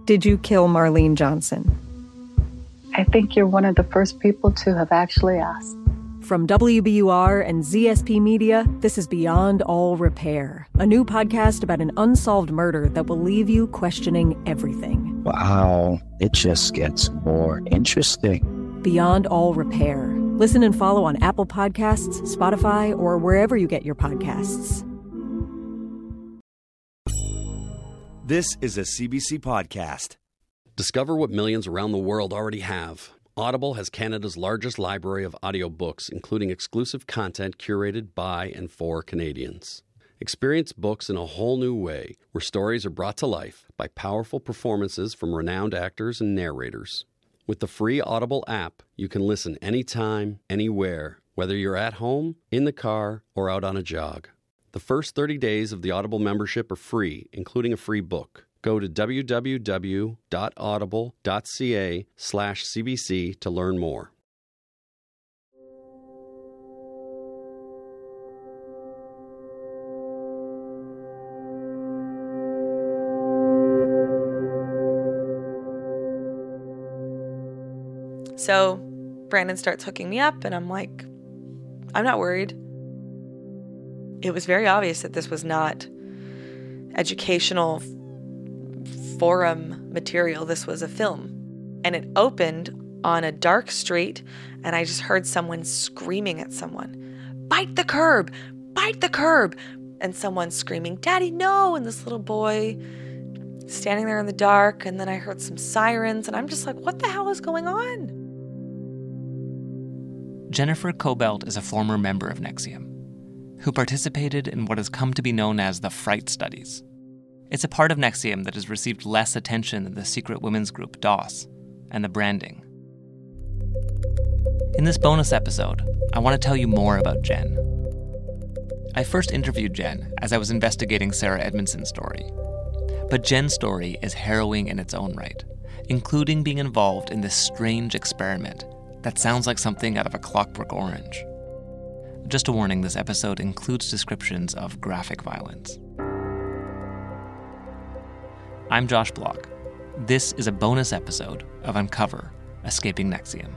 Did you kill Marlene Johnson? I think you're one of the first people to have actually asked. From WBUR and ZSP Media, this is Beyond All Repair, a new podcast about an unsolved murder that will leave you questioning everything. Wow, it just gets more interesting. Beyond All Repair. Listen and follow on Apple Podcasts, Spotify, or wherever you get your podcasts. This is a CBC podcast. Discover what millions around the world already have. Audible has Canada's largest library of audiobooks, including exclusive content curated by and for Canadians. Experience books in a whole new way, where stories are brought to life by powerful performances from renowned actors and narrators. With the free Audible app, you can listen anytime, anywhere, whether you're at home, in the car, or out on a jog. The first 30 days of the Audible membership are free, including a free book. Go to www.audible.ca/CBC to learn more. So Brandon starts hooking me up, and I'm like, I'm not worried. It was very obvious that this was not educational forum material. This was a film. And it opened on a dark street, and I just heard someone screaming at someone, "Bite the curb! Bite the curb!" And someone screaming, "Daddy, no!" And this little boy standing there in the dark, and then I heard some sirens, and I'm just like, what the hell is going on? Jennifer Cobelt is a former member of NXIVM who participated in what has come to be known as the Fright Studies. It's a part of NXIVM that has received less attention than the secret women's group DOS and the branding. In this bonus episode, I want to tell you more about Jen. I first interviewed Jen as I was investigating Sarah Edmondson's story. But Jen's story is harrowing in its own right, including being involved in this strange experiment that sounds like something out of A Clockwork Orange. Just a warning, this episode includes descriptions of graphic violence. I'm Josh Block. This is a bonus episode of Uncover, Escaping NXIVM.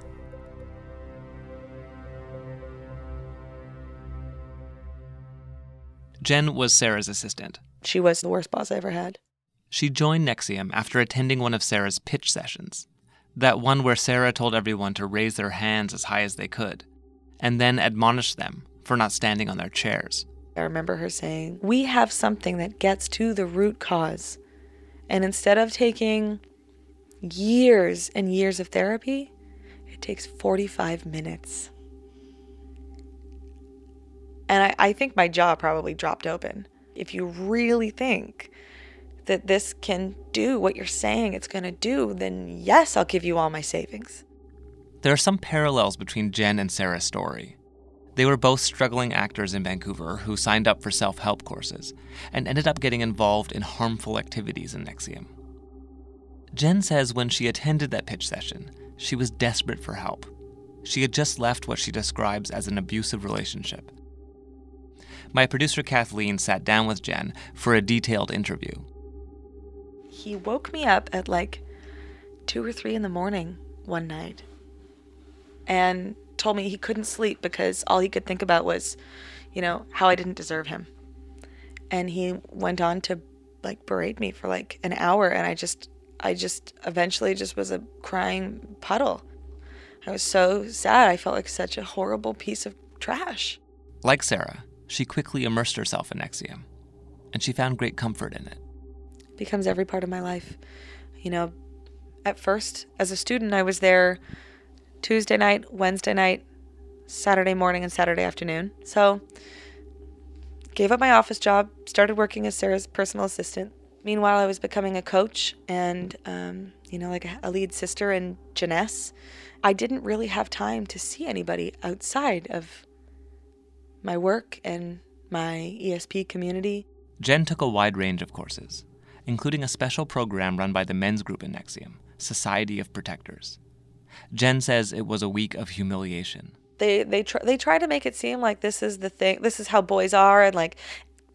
Jen was Sarah's assistant. She was the worst boss I ever had. She joined NXIVM after attending one of Sarah's pitch sessions, that one where Sarah told everyone to raise their hands as high as they could, and then admonished them for not standing on their chairs. I remember her saying, "We have something that gets to the root cause. And instead of taking years and years of therapy, it takes 45 minutes. And I think my jaw probably dropped open. If you really think that this can do what you're saying it's going to do, then yes, I'll give you all my savings. There are some parallels between Jen and Sarah's story. They were both struggling actors in Vancouver who signed up for self-help courses and ended up getting involved in harmful activities in NXIVM. Jen says when she attended that pitch session, she was desperate for help. She had just left what she describes as an abusive relationship. My producer Kathleen sat down with Jen for a detailed interview. He woke me up at like 2 or 3 in the morning one night and told me he couldn't sleep because all he could think about was, how I didn't deserve him. And he went on to berate me for an hour, and I just eventually just was a crying puddle. I was so sad. I felt like such a horrible piece of trash. Like Sarah, she quickly immersed herself in NXIVM, and she found great comfort in it. It becomes every part of my life. At first, as a student, I was there Tuesday night, Wednesday night, Saturday morning, and Saturday afternoon. So, gave up my office job, started working as Sarah's personal assistant. Meanwhile, I was becoming a coach and, a lead sister in Jeunesse. I didn't really have time to see anybody outside of my work and my ESP community. Jen took a wide range of courses, including a special program run by the men's group in NXIVM, Society of Protectors. Jen says it was a week of humiliation. They try to make it seem like this is the thing, this is how boys are, and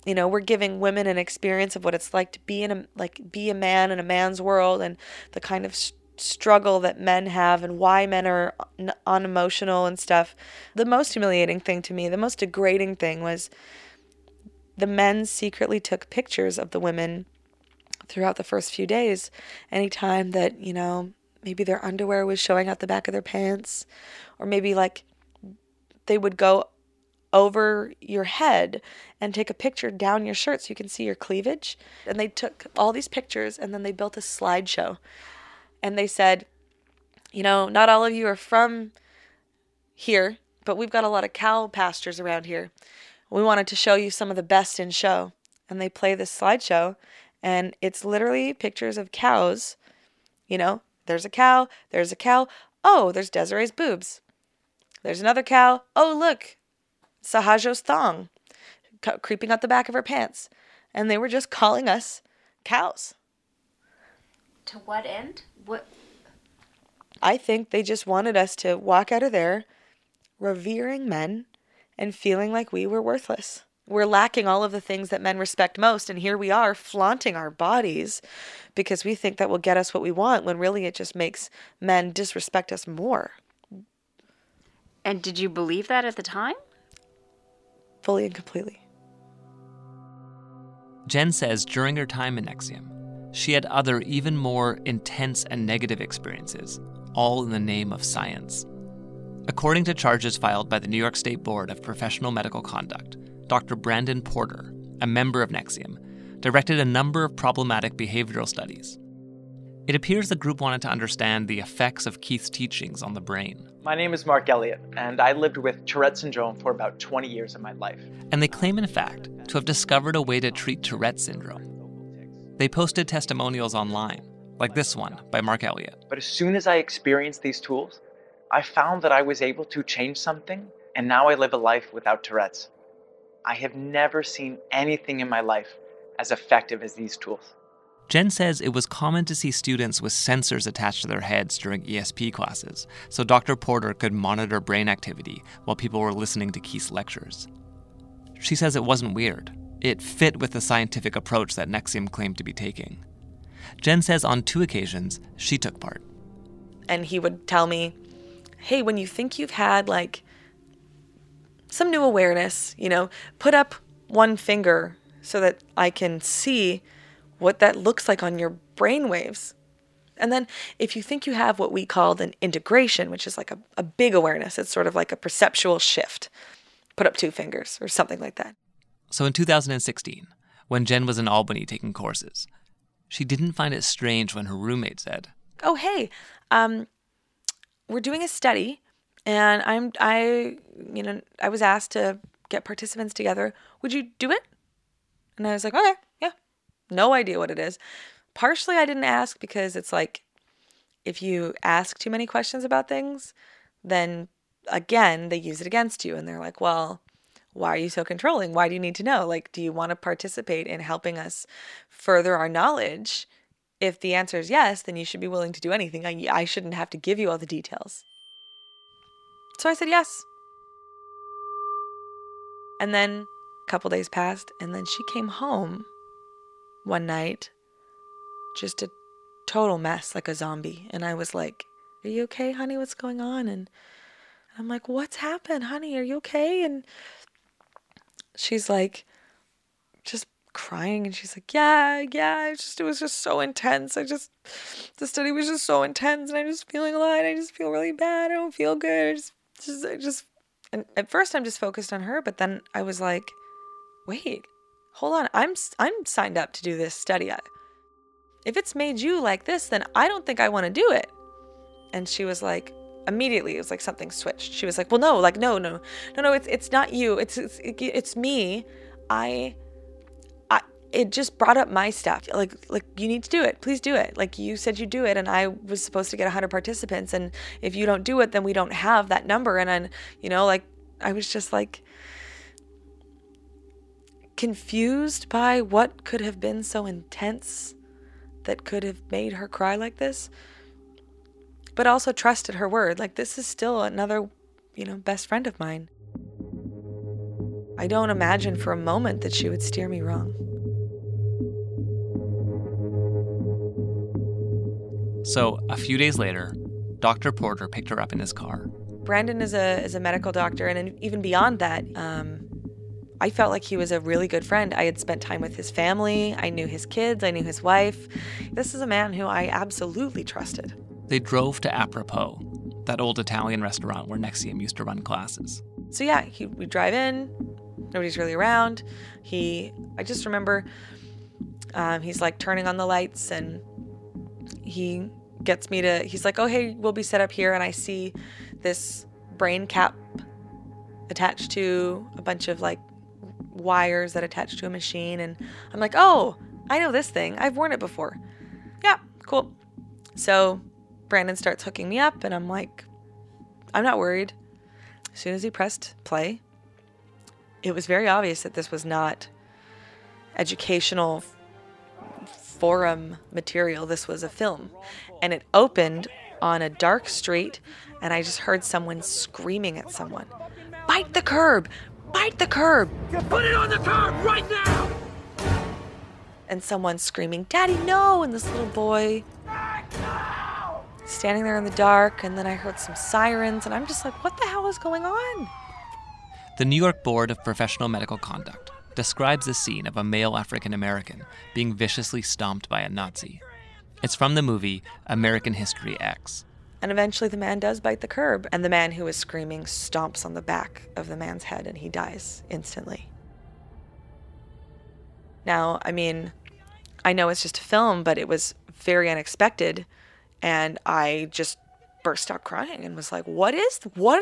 we're giving women an experience of what it's like to be be a man in a man's world, and the kind of struggle that men have and why men are unemotional and stuff. The most humiliating thing to me, the most degrading thing, was the men secretly took pictures of the women throughout the first few days. Anytime that, maybe their underwear was showing out the back of their pants, or maybe like they would go over your head and take a picture down your shirt so you can see your cleavage. And they took all these pictures and then they built a slideshow. And they said, not all of you are from here, but we've got a lot of cow pastures around here. We wanted to show you some of the best in show. And they play this slideshow, and it's literally pictures of cows. There's a cow. Oh, there's Desiree's boobs. There's another cow. Oh, look, Sahajo's thong creeping out the back of her pants. And they were just calling us cows. To what end? What? I think they just wanted us to walk out of there revering men and feeling like we were worthless. We're lacking all of the things that men respect most, and here we are flaunting our bodies because we think that will get us what we want, when really it just makes men disrespect us more. And did you believe that at the time? Fully and completely. Jen says during her time in NXIVM, she had other, even more intense and negative experiences, all in the name of science. According to charges filed by the New York State Board of Professional Medical Conduct, Dr. Brandon Porter, a member of NXIVM, directed a number of problematic behavioral studies. It appears the group wanted to understand the effects of Keith's teachings on the brain. My name is Mark Elliott, and I lived with Tourette syndrome for about 20 years of my life. And they claim, in fact, to have discovered a way to treat Tourette syndrome. They posted testimonials online, like this one by Mark Elliott. But as soon as I experienced these tools, I found that I was able to change something, and now I live a life without Tourette's. I have never seen anything in my life as effective as these tools. Jen says it was common to see students with sensors attached to their heads during ESP classes, so Dr. Porter could monitor brain activity while people were listening to Keith's lectures. She says it wasn't weird. It fit with the scientific approach that NXIVM claimed to be taking. Jen says on 2 occasions, she took part. And he would tell me, hey, when you think you've had some new awareness, put up one finger so that I can see what that looks like on your brain waves. And then if you think you have what we called an integration, which is like a big awareness, it's sort of like a perceptual shift, put up 2 fingers or something like that. So in 2016, when Jen was in Albany taking courses, she didn't find it strange when her roommate said, oh, hey, we're doing a study, and I was asked to get participants together. Would you do it? And I was like, okay, yeah. No idea what it is. Partially I didn't ask because it's like, if you ask too many questions about things, then again, they use it against you. And they're like, well, why are you so controlling? Why do you need to know? Do you want to participate in helping us further our knowledge? If the answer is yes, then you should be willing to do anything. I shouldn't have to give you all the details. So I said yes. And then a couple days passed, and then she came home one night, just a total mess, like a zombie. And I was like, are you okay, honey? What's going on? And I'm like, what's happened, honey? Are you okay? And she's like, just crying, and she's like, yeah, it was just so intense. The study was just so intense, and I'm just feeling a lot. I just feel really bad. I don't feel good. And at first I'm just focused on her, but then I was like, wait, hold on. I'm signed up to do this study. If it's made you like this, then I don't think I want to do it. And she was like, immediately, it was like something switched. She was like, well, no, no, it's not you. It's me. It just brought up my stuff. Like you need to do it. Please do it. Like you said you do it, and I was supposed to get 100 participants, and if you don't do it, then we don't have that number. And then, I was just like confused by what could have been so intense that could have made her cry like this, but also trusted her word. Like, this is still another, best friend of mine. I don't imagine for a moment that she would steer me wrong. So, a few days later, Dr. Porter picked her up in his car. Brandon is a medical doctor, and even beyond that, I felt like he was a really good friend. I had spent time with his family. I knew his kids. I knew his wife. This is a man who I absolutely trusted. They drove to Apropos, that old Italian restaurant where NXIVM used to run classes. So yeah, we drive in. Nobody's really around. I just remember he's like turning on the lights, and he gets me to, he's like, oh, hey, we'll be set up here. And I see this brain cap attached to a bunch of like wires that attach to a machine. And I'm like, oh, I know this thing. I've worn it before. Yeah, cool. So Brandon starts hooking me up, and I'm like, I'm not worried. As soon as he pressed play, it was very obvious that this was not educational forum material. This was a film. And it opened on a dark street, and I just heard someone screaming at someone, "Bite the curb! Bite the curb! Put it on the curb right now!" And someone screaming, "Daddy, no!" And this little boy standing there in the dark, and then I heard some sirens, and I'm just like, what the hell is going on? The New York Board of Professional Medical Conduct describes the scene of a male African-American being viciously stomped by a Nazi. It's from the movie American History X. And eventually the man does bite the curb, and the man who is screaming stomps on the back of the man's head, and he dies instantly. Now, I mean, I know it's just a film, but it was very unexpected, and I just burst out crying and was like, what is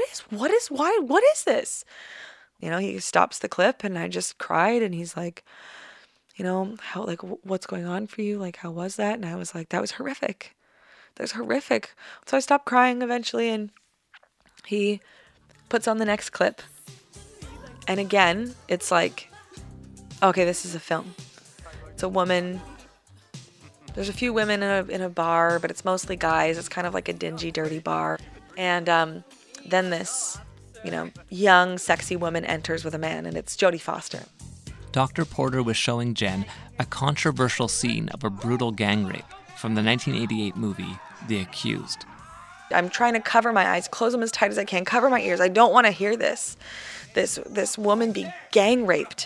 this? You know, he stops the clip, and I just cried, and he's like, you know, how, like, what's going on for you? Like, how was that? And I was like, that was horrific. That was horrific. So I stopped crying eventually, and he puts on the next clip. And again, it's like, okay, this is a film. It's a woman. There's a few women in a bar, but it's mostly guys. It's kind of like a dingy, dirty bar. And then this, you know, young, sexy woman enters with a man, and it's Jodie Foster. Dr. Porter was showing Jen a controversial scene of a brutal gang rape from the 1988 movie The Accused. I'm trying to cover my eyes, close them as tight as I can, cover my ears. I don't want to hear this woman be gang raped.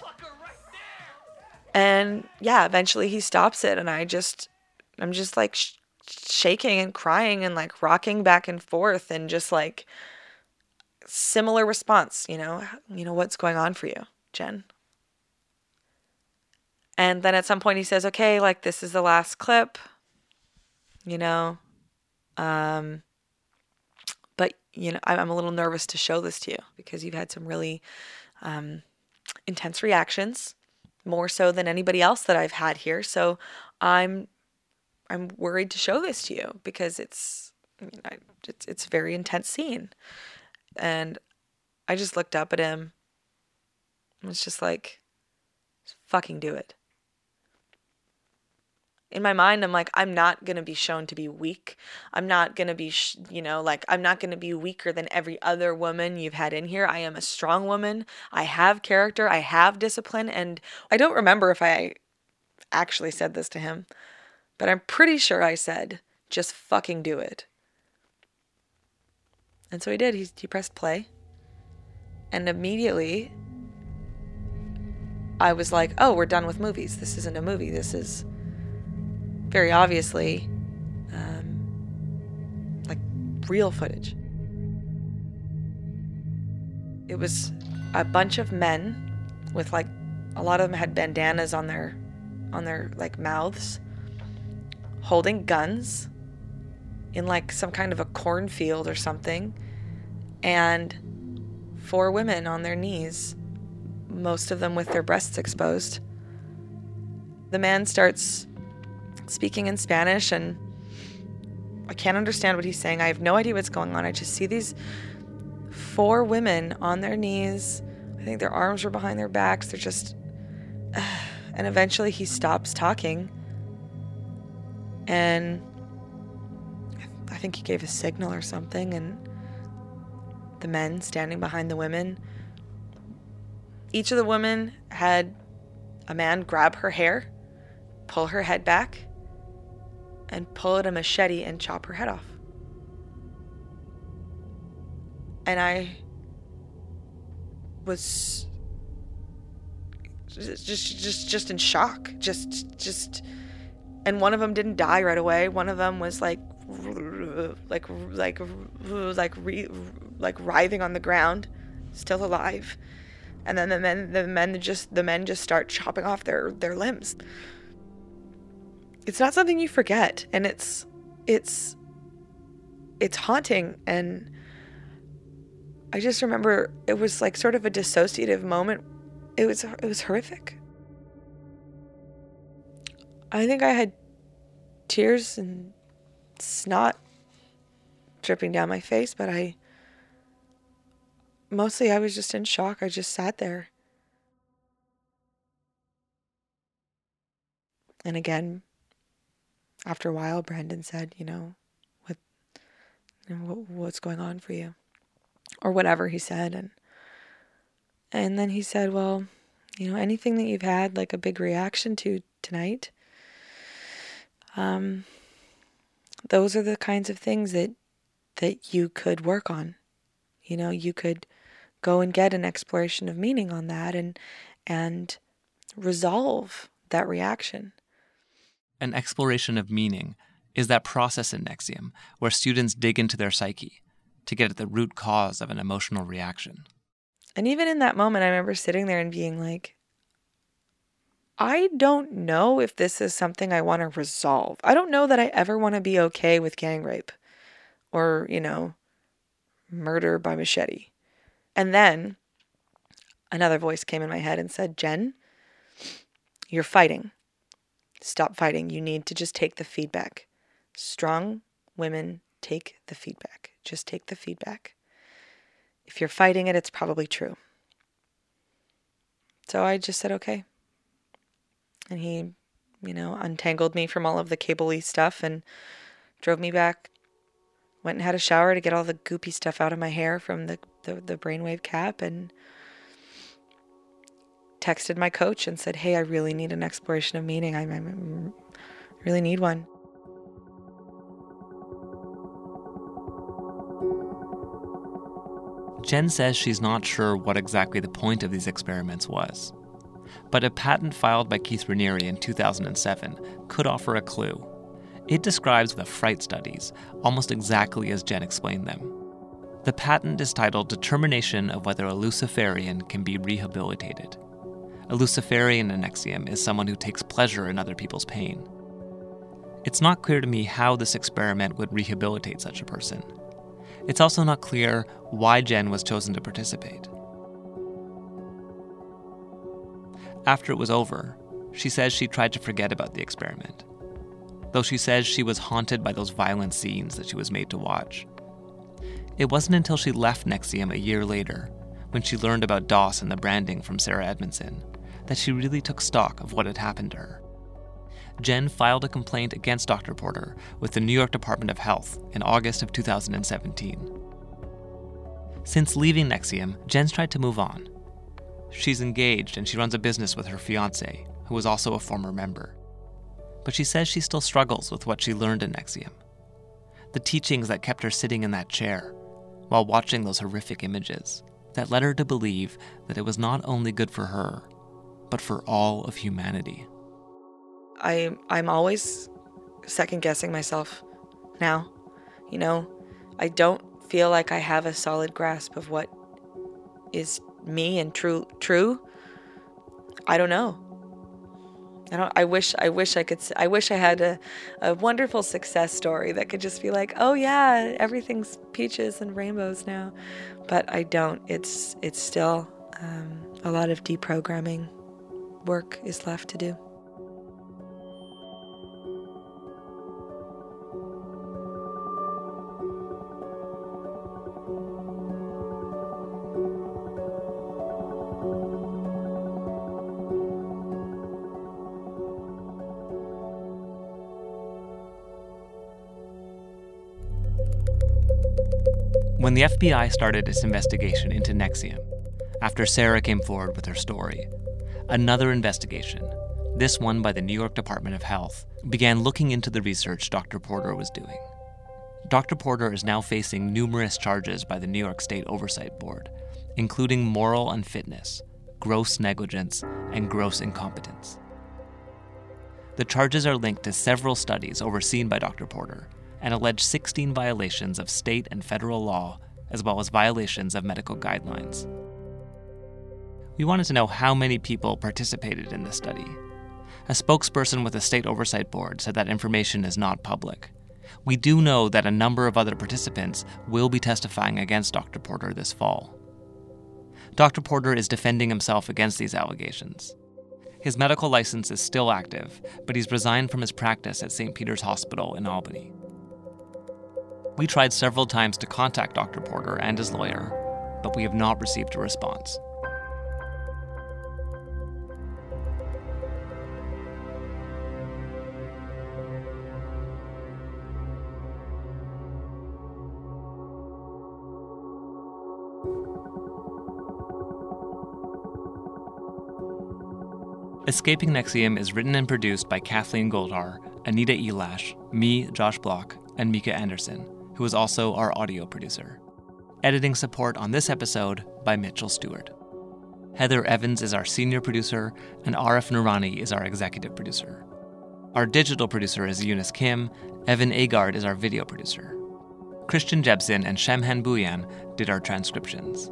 And yeah, eventually he stops it, and I'm just like shaking and crying and like rocking back and forth, and just like similar response, you know, what's going on for you, Jen? And then at some point he says, okay, like, this is the last clip, you know, but, you know, I'm a little nervous to show this to you because you've had some really intense reactions, more so than anybody else that I've had here. So I'm worried to show this to you because it's a very intense scene. And I just looked up at him and was just like, fucking do it. In my mind, I'm like, I'm not going to be shown to be weak. I'm not going to be, I'm not going to be weaker than every other woman you've had in here. I am a strong woman. I have character. I have discipline. And I don't remember if I actually said this to him, but I'm pretty sure I said, just fucking do it. And so he did. He pressed play. And immediately I was like, oh, we're done with movies. This isn't a movie. This is very obviously like real footage. It was a bunch of men with, like, a lot of them had bandanas on their like mouths, holding guns in like some kind of a cornfield or something, and 4 women on their knees, most of them with their breasts exposed. The man starts speaking in Spanish, and I can't understand what he's saying. I have no idea what's going on. I just see these 4 women on their knees. I think their arms were behind their backs. They're just... And eventually he stops talking, and I think he gave a signal or something, and the men standing behind the women, Each of the women had a man grab her hair, pull her head back, and pull out a machete and chop her head off. And I was just in shock. And one of them didn't die right away. One of them was like writhing on the ground, still alive. And then the men just start chopping off their limbs. It's not something you forget, and it's haunting. And I just remember it was like sort of a dissociative moment. It was horrific. I think I had tears and snot dripping down my face, but I was just in shock. I just sat there. And again, after a while, Brandon said, what's going on for you? Or whatever he said. And then he said, well, anything that you've had like a big reaction to tonight, those are the kinds of things that you could work on. You could go and get an exploration of meaning on that and resolve that reaction. An exploration of meaning is that process in NXIVM where students dig into their psyche to get at the root cause of an emotional reaction. And even in that moment, I remember sitting there and being like, I don't know if this is something I want to resolve. I don't know that I ever want to be okay with gang rape or, murder by machete. And then another voice came in my head and said, Jen, you're fighting. Stop fighting. You need to just take the feedback. Strong women take the feedback. Just take the feedback. If you're fighting it, it's probably true. So I just said, okay. And he, untangled me from all of the cable-y stuff and drove me back. Went and had a shower to get all the goopy stuff out of my hair from the brainwave cap, and texted my coach and said, hey, I really need an exploration of meaning. I really need one. Jen says she's not sure what exactly the point of these experiments was. But a patent filed by Keith Raniere in 2007 could offer a clue. It describes the fright studies almost exactly as Jen explained them. The patent is titled Determination of Whether a Luciferian Can Be Rehabilitated. A Luciferian in NXIVM is someone who takes pleasure in other people's pain. It's not clear to me how this experiment would rehabilitate such a person. It's also not clear why Jen was chosen to participate. After it was over, she says she tried to forget about the experiment, though she says she was haunted by those violent scenes that she was made to watch. It wasn't until she left NXIVM a year later, when she learned about DOS and the branding from Sarah Edmondson, that she really took stock of what had happened to her. Jen filed a complaint against Dr. Porter with the New York Department of Health in August of 2017. Since leaving NXIVM, Jen's tried to move on. She's engaged and she runs a business with her fiancé, who is also a former member. But she says she still struggles with what she learned in NXIVM. The teachings that kept her sitting in that chair while watching those horrific images that led her to believe that it was not only good for her, but for all of humanity. I'm always second-guessing myself now. I don't feel like I have a solid grasp of what is me and true. I don't know. I wish I could. I wish I had a wonderful success story that could just be like, oh yeah, everything's peaches and rainbows now. But I don't. It's still a lot of deprogramming work is left to do. When the FBI started its investigation into NXIVM, after Sarah came forward with her story. Another investigation, this one by the New York Department of Health, began looking into the research Dr. Porter was doing. Dr. Porter is now facing numerous charges by the New York State Oversight Board, including moral unfitness, gross negligence, and gross incompetence. The charges are linked to several studies overseen by Dr. Porter and allege 16 violations of state and federal law, as well as violations of medical guidelines. We wanted to know how many people participated in this study. A spokesperson with the State Oversight Board said that information is not public. We do know that a number of other participants will be testifying against Dr. Porter this fall. Dr. Porter is defending himself against these allegations. His medical license is still active, but he's resigned from his practice at St. Peter's Hospital in Albany. We tried several times to contact Dr. Porter and his lawyer, but we have not received a response. Escaping NXIVM is written and produced by Kathleen Goldhar, Anita Elash, me, Josh Block, and Mika Anderson, who is also our audio producer. Editing support on this episode by Mitchell Stewart. Heather Evans is our senior producer, and Arif Noorani is our executive producer. Our digital producer is Eunice Kim. Evan Agard is our video producer. Christian Jebsen and Shemhan Bhuyan did our transcriptions.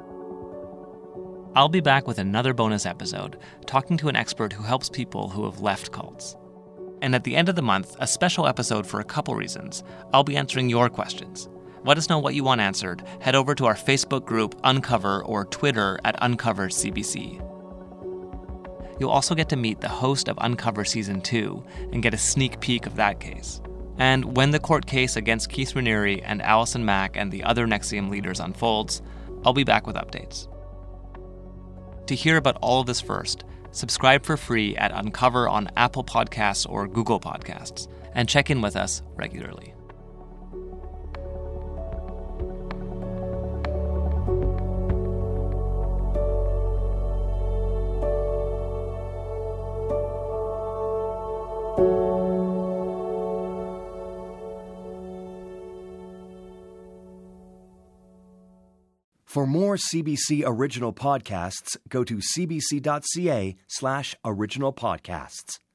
I'll be back with another bonus episode, talking to an expert who helps people who have left cults. And at the end of the month, a special episode for a couple reasons. I'll be answering your questions. Let us know what you want answered. Head over to our Facebook group, Uncover, or Twitter at UncoverCBC. You'll also get to meet the host of Uncover Season 2 and get a sneak peek of that case. And when the court case against Keith Raniere and Allison Mack and the other NXIVM leaders unfolds, I'll be back with updates. To hear about all of this first, subscribe for free at Uncover on Apple Podcasts or Google Podcasts, and check in with us regularly. For more CBC original podcasts, go to cbc.ca/original podcasts.